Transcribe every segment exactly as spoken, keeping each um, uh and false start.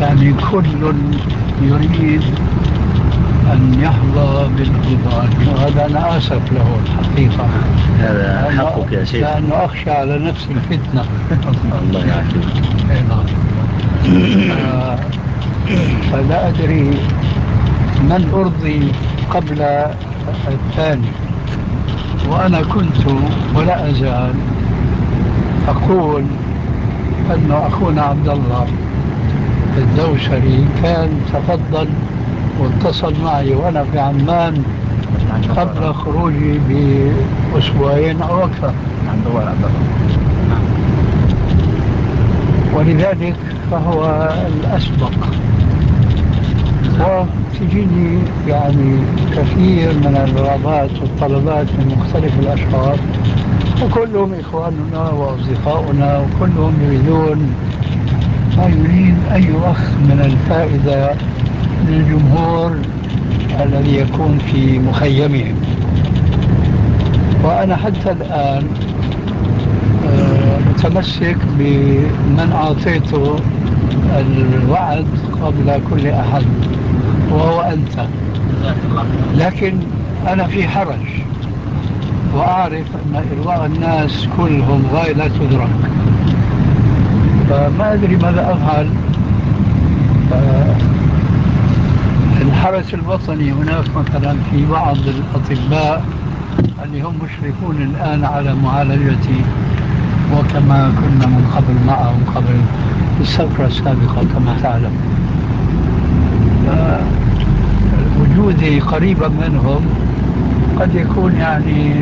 يعني كل يريد أن يحظى بالرضوان، وهذا أنا آسف له الحقيقة. هذا حقك يا شيخ، لأنه أخشى على نفس الفتنة. الله يعافيك. آه فلا أدري من أرضي قبل الثاني. وأنا كنت ولا أزال أقول أن أخونا عبد الله الدوسري كان تفضل واتصل معي وأنا في عمان قبل خروجي بأسبوعين أو أكثر، ولذلك فهو الأسبق. وتجيني يعني كثير من الرغبات والطلبات من مختلف الأشخاص، وكلهم إخواننا وأصدقاؤنا، وكلهم يريدون ما يريد أي أخ من الفائدة للجمهور الذي يكون في مخيمهم. وأنا حتى الآن متمسك بمن أعطيته الوعد قبل كل أحد، وهو أنت. لكن أنا في حرج، وأعرف أن إرضاء الناس كلهم غاية لا تدرك، فما أدري ماذا أفعل. الحرس الوطني هناك مثلا في بعض الأطباء اللي هم مشرفون الآن على معالجتي، وكما كنا من قبل معهم قبل السفرة السابقة كما تعلم. وجودي قريبا منهم قد يكون يعني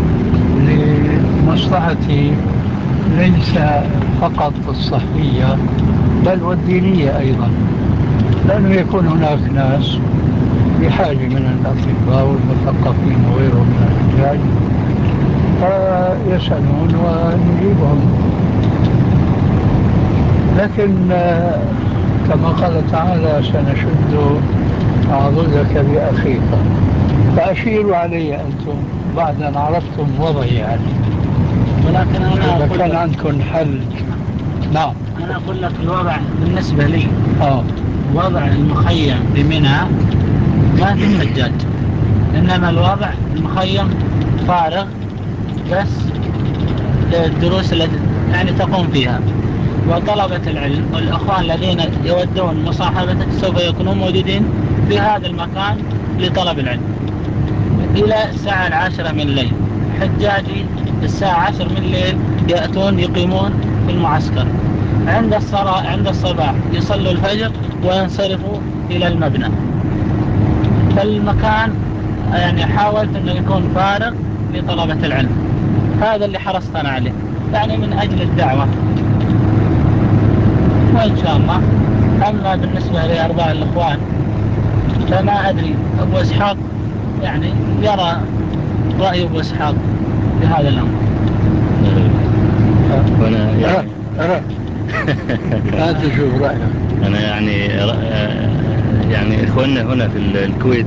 لمصلحتي ليس فقط الصحية بل والدينية أيضا، لأنه يكون هناك ناس بحاجة من الأطباء والمثقفين وغيرهم من الرجال فيسألون ونجيبهم. لكن كما قال تعالى سنشد عضدك بأخيك، فأشيروا علي أنتم بعد أن عرفتم وضعي يعني. ولكن أنا إذا أقول كان لك عندكم حل. نعم، أنا أقول لك الوضع بالنسبة لي آه. وضع المخيم بمنى ما في حجاج، إنما الوضع المخيم فارغ بس للدروس التي يعني تقوم فيها، وطلبة العلم والأخوان الذين يودون مصاحبتك سوف يكونون موجودين في هذا المكان لطلب العلم إلى الساعة العاشرة من الليل. حجاجي الساعة عشر من الليل يأتون يقيمون في المعسكر، عند الصلاة عند الصباح يصلوا الفجر وينصرفوا إلى المبنى. فالمكان يعني حاولت أنه يكون فارغ لطلبة العلم، هذا اللي حرصتنا عليه يعني من أجل الدعوة، وإن شاء الله. أما بالنسبة لأرضاء الإخوان فما أدري، أبو إسحاق يعني يرى رأي أبو إسحاق في هذا الأمر. وأنا يعني أنا أنت شوف رأيك. أنا يعني يعني إخواننا هنا في الكويت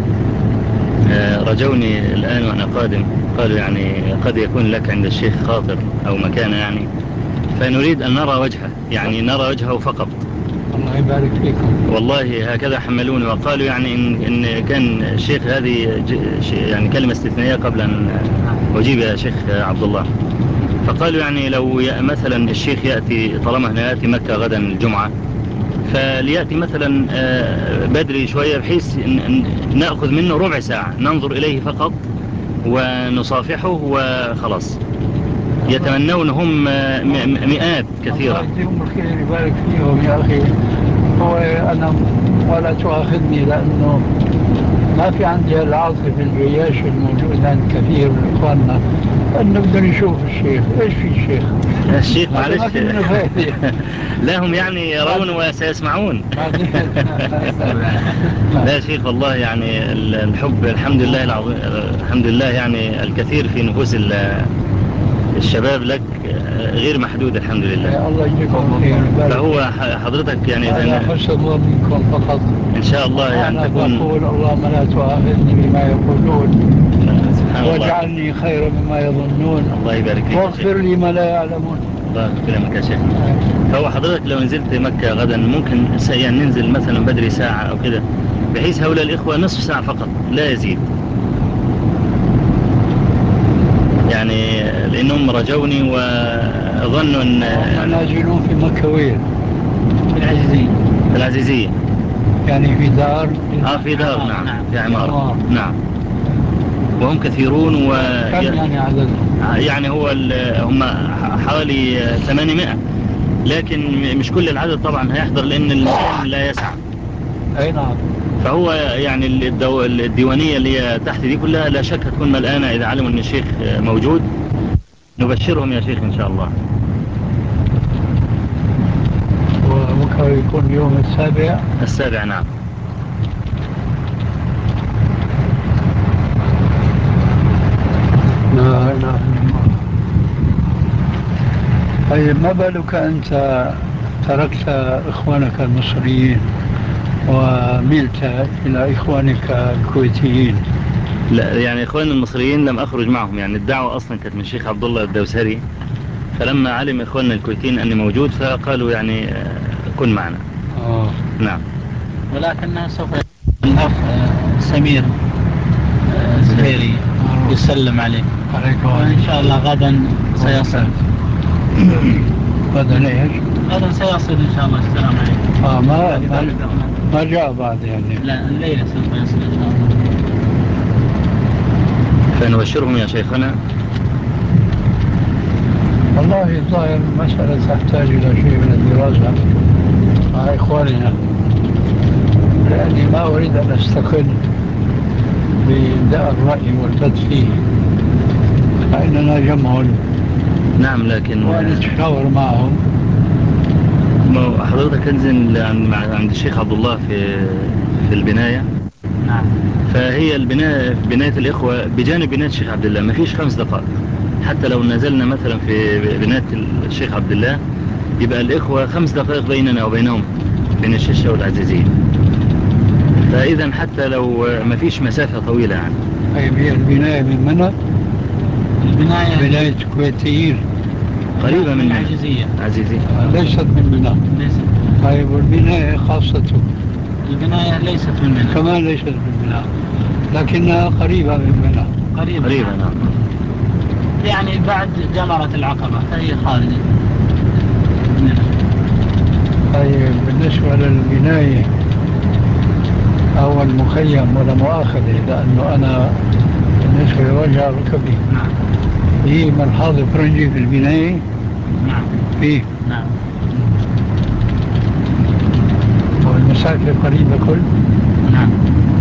رجوني الآن وأنا قادم، قالوا يعني قد يكون لك عند الشيخ خاطر أو مكانه يعني، فنريد أن نرى وجهه، يعني نرى وجهه فقط. الله يبارك فيكم. والله هكذا حملوني وقالوا يعني إن, إن كان الشيخ هذه يعني كلمة استثنائية قبل أن أجيب يا شيخ عبد الله، فقالوا يعني لو مثلا الشيخ يأتي طالما هنا يأتي مكة غدا الجمعة، فليأتي مثلا بدري شوية بحيث نأخذ منه ربع ساعة ننظر إليه فقط ونصافحه وخلاص. يتمنون هم مئات كثيرة. الله يجزيهم الخير يبارك فيهم يا أخي. هو أنا ولا تؤاخذني لأنه ما في عندي العاطفة الجياش الموجود عند كثير من إخواننا أنه بدنا نشوف الشيخ. إيش في الشيخ؟ الشيخ معلش ما في منه فائدة. لا هم يعني يرون وسيسمعون. لا شيخ والله يعني الحب الحمد لله العظيم، الحمد لله يعني الكثير في نفوس الشباب لك غير محدود الحمد لله. الله يجزيكم خير. فهو حضرتك يعني أنا حسن منكم فقط إن شاء الله يعني أنا تكون. بقول اللهم لا تؤاخذني بما يقولون واجعلني خيرا مما يظنون. الله يبارك فيك واغفر لي ما لا يعلمون. بارك في لك يا شيخ. فهو حضرتك لو نزلت مكة غدا ممكن س- يعني ننزل مثلا بدري ساعة أو كده، بحيث هؤلاء الإخوة نصف ساعة فقط لا يزيد، يعني لأنهم رجوني وظنوا أن هم نازلون في مكة وين؟ في العزيزية. في العزيزية. يعني في دار؟ آه في دار، عمارة، نعم. نعم. في عمارة. عمارة. نعم. وهم كثيرون و كم يعني عددهم؟ يعني هو ال- هم حوالي ثمانمائة، لكن مش كل العدد طبعا هيحضر لأن المكان لا يسع. أي نعم. فهو يعني الدو... الديوانية اللي هي تحت دي كلها لا شك هتكون ملآنة إذا علموا أن الشيخ موجود. نبشرهم يا شيخ إن شاء الله. وبكرة يكون يوم السابع. السابع، نعم. لا إله إلا الله. طيب ما بالك أنت تركت إخوانك المصريين وملت إلى إخوانك الكويتيين؟ لا يعني إخواننا المصريين لم أخرج معهم، يعني الدعوة أصلا كانت من الشيخ عبد الله الدوسري، فلما علم إخواننا الكويتيين أني موجود فقالوا يعني كن معنا. آه. نعم. ولكنه سوف الأخ سمير سهيري يسلم عليك. عليكم. وإن شاء الله غدا سيصل. غدا ايش؟ غدا سيصل إن شاء الله. السلام عليكم. آه ما ما, ما جاء بعد يعني. لا الليلة سوف يصل إن شاء الله. فنبشرهم يا شيخنا. والله الظاهر المسألة تحتاج إلى شيء من الدراسة مع إخواننا، لأني ما أريد أن أستقل بإبداء الرأي والبث فيه، فإننا جمع. نعم. لكن ونتشاور معهم. ما حضرتك انزل عند عند الشيخ عبد الله في في البناية. نعم. فهي البناية بناية الإخوة بجانب بناية الشيخ عبد الله ما فيش خمس دقائق. حتى لو نزلنا مثلا في بناية الشيخ عبد الله يبقى الإخوة خمس دقائق بيننا وبينهم بين الشيشة والعزيزية. فإذا حتى لو ما فيش مسافة طويلة يعني. طيب هي البناية من منى؟ البناية بناية كويتيين قريبة من العزيزية. عزيزية. ليست من منى. ليست. طيب والبناية خاصته؟ البناية ليست من منى. كمان ليست من منى، لكنها قريبة من منى. قريبة. قريبة، نعم. يعني بعد جمرة العقبة فهي خارجة منها. طيب بالنسبة للبناية أو المخيم، ولا مؤاخذة لأنه أنا بالنسبة لوجه ركبي. نعم. في ملحظ فرنجي في البناية؟ نعم. فيه. نعم. والمسافة قريبة كل؟ نعم.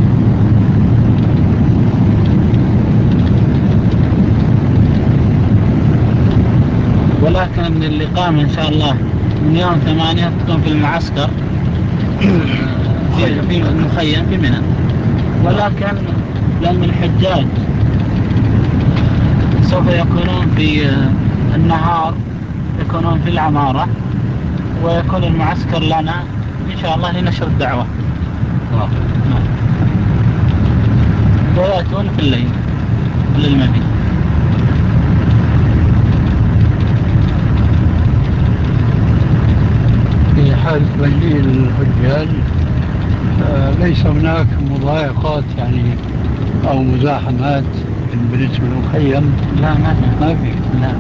ولكن الإقامة إن شاء الله من يوم ثمانية تكون في المعسكر في في المخيم في منى. ولكن لأن الحجاج سوف يكونون في النهار يكونون في العمارة، ويكون المعسكر لنا إن شاء الله لنشر الدعوة. آه. ويأتون في الليل للمبيت. في حال مجيء الحجاج آه ليس هناك مضايقات يعني أو مزاحمات بالنسبة للمخيم؟ لا ما في. ما في. لا،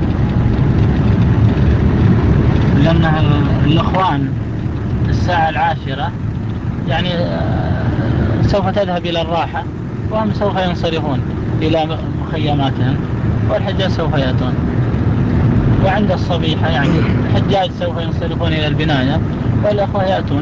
لأن الأخوان الساعة العاشرة يعني سوف تذهب إلى الراحة، وهم سوف ينصرفون إلى مخيماتهم، والحجاج سوف يأتون. وعند الصبيحة يعني الحجاج سوف ينصرفون إلى البناية والأخوة يأتون.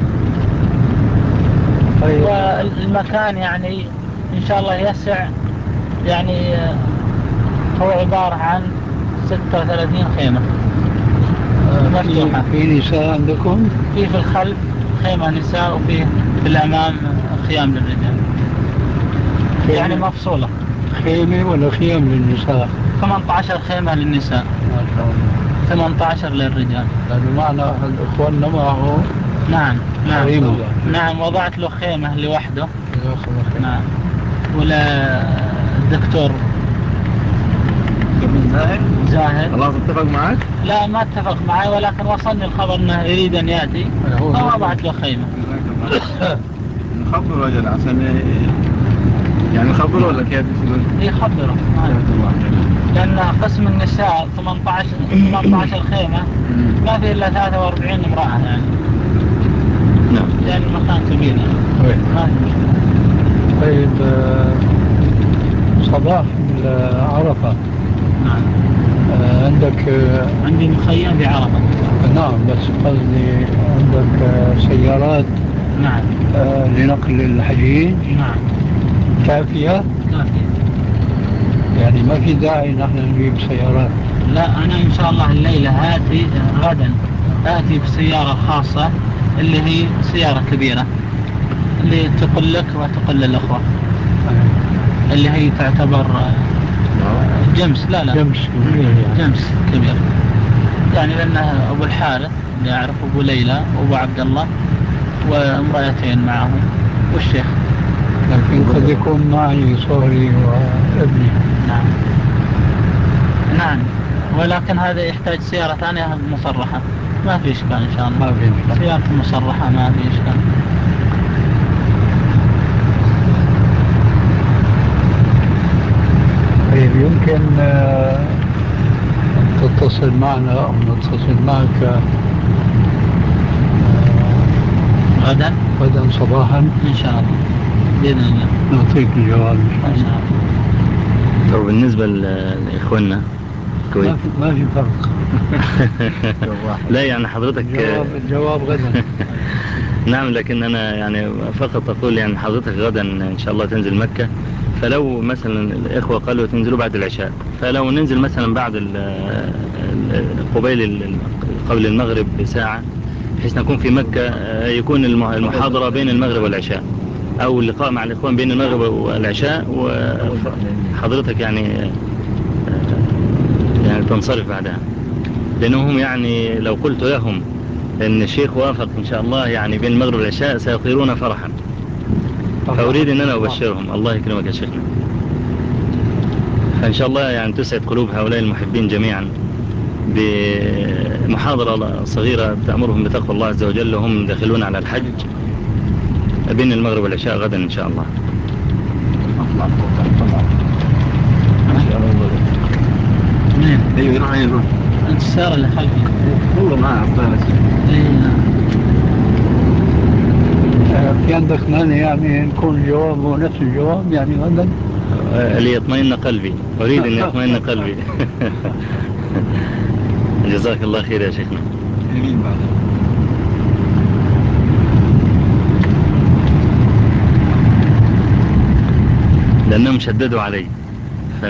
طيب. والمكان يعني إن شاء الله يسع، يعني هو عبارة عن ستة وثلاثين خيمة مفتوحة. في نساء عندكم؟ في في الخلف خيمة نساء، وفي في الأمام خيام للرجال، يعني مفصولة. خيمة ولا خيام للنساء؟ ثمانية عشر خيمة للنساء، ما شاء الله. ثمانية عشر للرجال. يعني معنى الإخوان معه. نعم. نعم. خيمة. نعم. وضعت له خيمة لوحده. خيمة. نعم. ولا الدكتور من زاهر زاهر خلاص اتفق معك؟ لا ما اتفق معي، ولكن وصلني الخبر انه يريد ان ياتي فوضعت له خيمه. نخبره رجل عشان يعني نخبره ولا كيف يقول؟ يخبره لان قسم النساء ثمانية عشر ثمانية عشر خيمه ما في الا ثلاثة وأربعين امراه يعني. نعم. لان المكان كبير يعني. ما في مشكله. طيب آه، صباح عرفة. نعم. آه، عندك آه، عندي مخيم بعرفة. نعم، بس قصدي عندك آه، سيارات. نعم. آه، لنقل الحجيج. نعم. كافية. كافية. يعني ما في داعي نحن نجيب سيارات. لا أنا إن شاء الله الليلة هاتي غدا آتي بسيارة خاصة اللي هي سيارة كبيرة اللي تقل لك وتقل للأخوة، اللي هي تعتبر جمس. لا لا جمس كبير يعني. جمس كبير يعني، لأنه أبو الحارث اللي أعرف، أبو ليلى وأبو عبد الله وامرأتين معه والشيخ. لكن قد يكون معي صهري وابني. نعم. نعم، ولكن هذا يحتاج سيارة ثانية مصرحة. ما في إشكال إن شاء الله. ما في إشكال. سيارة مصرحة ما في إشكال. طيب يمكن آه، تتصل معنا أو نتصل معك آه، غدا غدا صباحا إن شاء الله بإذن الله نعطيك الجواب إن شاء الله. طب بالنسبة لإخواننا الكويت ما في, ما في فرق. لا يعني حضرتك الجواب, الجواب غدا. نعم، لكن أنا يعني فقط أقول يعني حضرتك غدا إن شاء الله تنزل مكة، فلو مثلا الإخوة قالوا تنزلوا بعد العشاء، فلو ننزل مثلا بعد قبيل قبل المغرب بساعة بحيث نكون في مكة، يكون المحاضرة بين المغرب والعشاء أو اللقاء مع الإخوان بين المغرب والعشاء، وحضرتك يعني يعني تنصرف بعدها، لأنهم يعني لو قلت لهم أن الشيخ وافق إن شاء الله يعني بين المغرب والعشاء سيطيرون فرحا، فأريد أن أنا أبشرهم. الله يكرمك يا شيخنا. فإن شاء الله يعني تسعد قلوب هؤلاء المحبين جميعا بمحاضرة صغيرة تأمرهم بتقوى الله عز وجل وهم داخلون على الحج بين المغرب والعشاء غدا إن شاء الله. مين؟ ايوه يروح يروح انت السيارة اللي خلفي والله ما اعرف بس في عندك مانع يعني نكون الجواب هو نفس الجواب يعني غدا؟ ليطمئن قلبي، أريد أن يطمئن قلبي. جزاك الله خير يا شيخنا. يمين بعد لأنهم شددوا علي ف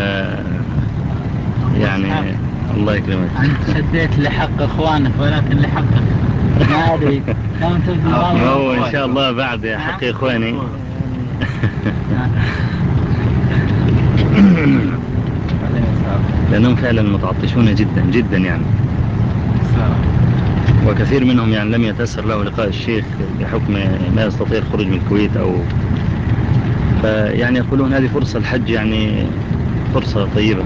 يعني الله يكرمك. أنت شديت لحق إخوانك ولكن لحقك ما أدري كم تبدي. ما هو إن شاء الله بعد حق إخواني. لأنهم فعلا متعطشون جدا جدا يعني، وكثير منهم يعني لم يتأثر له لقاء الشيخ بحكم ما يستطيع الخروج من الكويت أو فيعني يقولون هذه فرصة الحج يعني فرصة طيبة.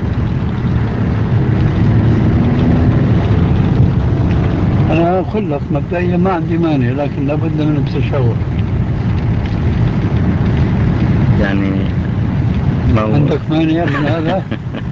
أنا أقول لك مبدئيا ما عندي مانع، لكن لابد من التشاور. يعني ما هو عندك مانع من هذا؟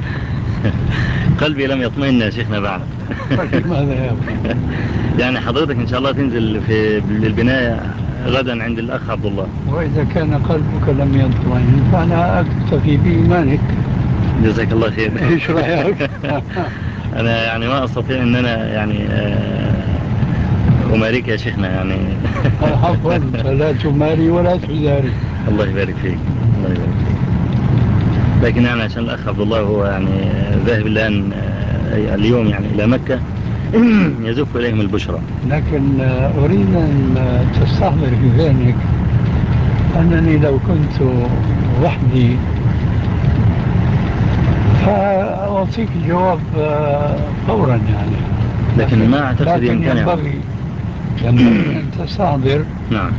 قلبي لم يطمئن يا شيخنا بعد. ماذا يا أخي؟ يعني حضرتك إن شاء الله تنزل في البناية غدا عند الأخ عبد الله. وإذا كان قلبك لم يطمئن فأنا أكتفي بإيمانك. جزاك الله خير. إيش رأيك؟ أنا يعني ما أستطيع أن أنا يعني أماريك يا شيخنا يعني. عفوا، لا تماري ولا تزاري. الله يبارك فيك. الله يبارك فيك. لكن يعني عشان الأخ عبد الله هو يعني ذاهب الآن اليوم يعني إلى مكة يزف إليهم البشرى. لكن أريد أن تستحضر في ذهنك أنني لو كنت وحدي فأعطيك الجواب فورا يعني، لكن ما أعتقد لكن يمتنع. ينبغي ينبغي أن تستحضر نعم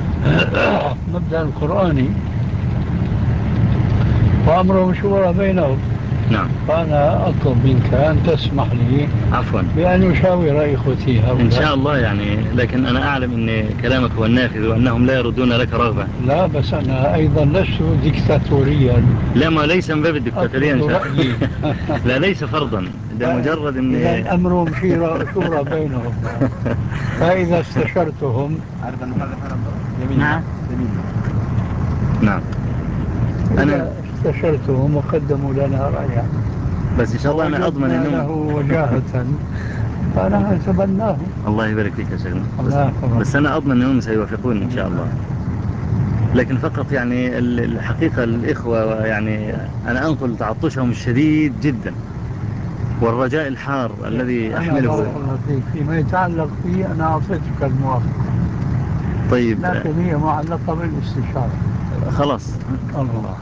مبدأ القرآني وأمرهم شورى بينهم. نعم. فأنا أطلب منك أن تسمح لي عفوا بأن أشاور إخوتي هؤلاء. إن شاء الله يعني، لكن أنا أعلم أن كلامك هو النافذ وأنهم لا يردون لك رغبة. لا بس أنا أيضا لست ديكتاتوريا. لا، ما ليس من باب الدكتاتورية إن شاء الله. لا ليس فرضا، ده مجرد أن إذا الأمر شورى شورى بينهم. فإذا استشرتهم. نعم نعم أنا استشرتهم وقدموا لنا رأيا، بس إن شاء الله أنا أضمن وجدنا أنهم له وجاهة فأنا أتبناه. الله يبارك فيك يا شيخنا. بس, الله يحفظك. بس أنا أضمن أنهم سيوافقون إن شاء الله. لكن فقط يعني ال- الحقيقة الإخوة يعني أنا أنقل تعطشهم الشديد جدا والرجاء الحار الذي أنا أحمله. بارك الله فيك. فيما يتعلق فيه أنا أعطيتك الموافقة، طيب لكن هي معلقة بالاستشارة. خلاص الله.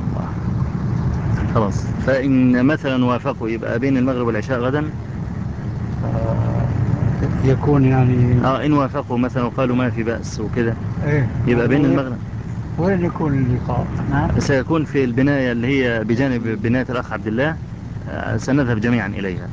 خلاص، فإن مثلا وافقوا يبقى بين المغرب والعشاء غدا. آه، يكون يعني اه إن وافقوا مثلا وقالوا ما في بأس وكده إيه يبقى بين المغرب. وين يكون اللقاء؟ سيكون في البناية اللي هي بجانب بناية الأخ عبد الله. آه، سنذهب جميعا إليها.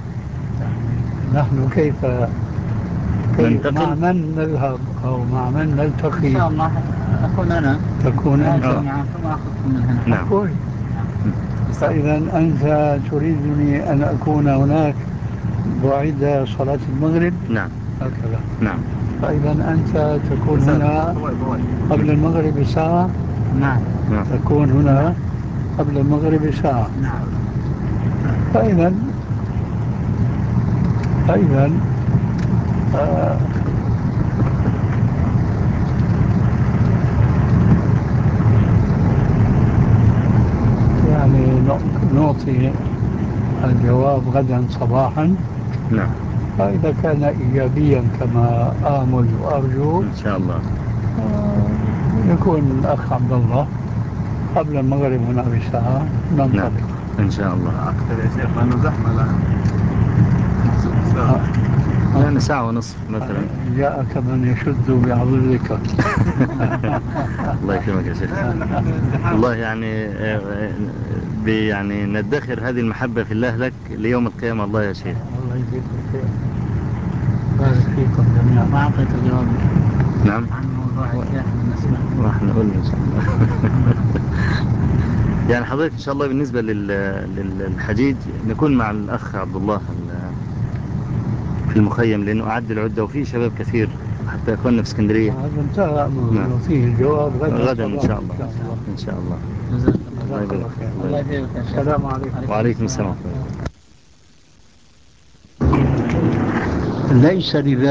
نحن كيف كيف ننتقل؟ مع من نذهب أو مع من نلتقي؟ إن شاء الله أكون أنا. تكون أنت معكم وأخذكم من هنا. نعم. كويس. فإذا أنت تريدني أن أكون هناك بعد صلاة المغرب؟ نعم. هكذا. نعم. فإذا أنت تكون هنا قبل المغرب بساعة. نعم. تكون هنا قبل المغرب بساعة. نعم. فإذا فإذا آه يعني نعطي الجواب غدا صباحا. نعم. فإذا كان إيجابيا كما آمل وأرجو إن شاء الله آه يكون الأخ عبد الله قبل المغرب هنا بساعة ننطلق. نعم. إن شاء الله. أكثر يا شيخ لأنه زحمة الآن. يعني ساعة ونصف مثلا. جاءك من يشد بعضدك. الله يكرمك يا شيخ. الله يعني يعني ندخر هذه المحبة في الله لك ليوم القيامة. الله يا شيخ. الله يجزيك الخير. بارك فيكم جميعا. ما أعطيت الجواب نعم. عن موضوع الشيخ بالنسبة. راح نقول إن شاء الله. يعني حضرتك إن شاء الله بالنسبة للحجيج نكون مع الأخ عبد الله في المخيم، لأنه أعد العدة وفيه شباب كثير حتى يكوننا في اسكندرية. هذا انتهى أمره. نعطيه الجواب غدا غدا إن شاء الله. إن شاء الله. الله يبارك. الله يبارك. السلام عليكم. وعليكم السلام. ليس لذلك